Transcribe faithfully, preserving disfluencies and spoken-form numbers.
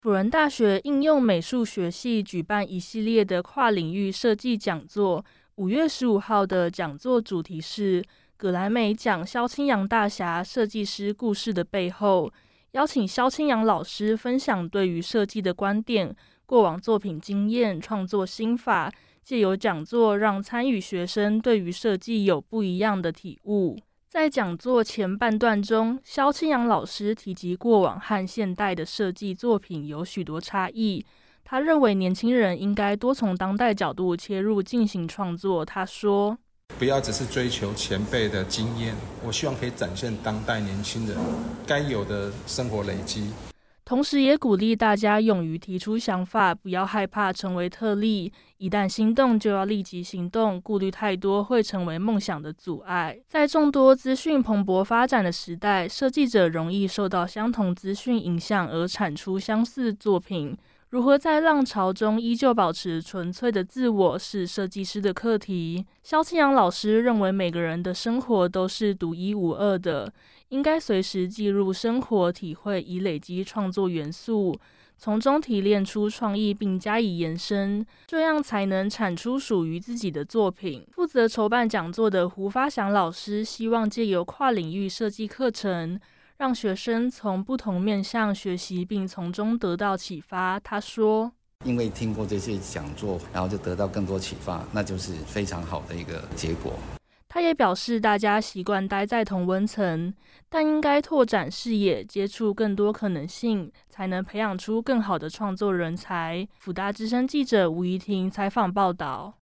辅仁大学应用美术学系举办一系列的跨领域设计讲座，五月十五号的讲座主题是葛莱美奖萧清扬大侠设计师故事的背后，邀请萧清扬老师分享对于设计的观点、过往作品经验、创作心法，借由讲座让参与学生对于设计有不一样的体悟。在讲座前半段中，萧清扬老师提及过往和现代的设计作品有许多差异，他认为年轻人应该多从当代角度切入进行创作。他说， 不要只是追求前辈的经验，我希望可以展现当代年轻人该有的生活累积， 同时也鼓励大家勇于提出想法，不要害怕成为特例，一旦心动就要立即行动，顾虑太多会成为梦想的阻碍。在众多资讯蓬勃发展的时代，设计者容易受到相同资讯影响而产出相似作品。如何在浪潮中依旧保持纯粹的自我，是设计师的课题。萧清扬老师认为每个人的生活都是独一无二的，应该随时记录生活体会，以累积创作元素，从中提炼出创意并加以延伸，这样才能产出属于自己的作品。负责筹办讲座的胡发祥老师希望借由跨领域设计课程，让学生从不同面向学习，并从中得到启发。他说， 因为听过这些讲座，然后就得到更多启发，那就是非常好的一个结果。 他也表示，大家习惯待在同温层，但应该拓展视野，接触更多可能性，才能培养出更好的创作人才。辅大之声记者吴怡婷采访报道。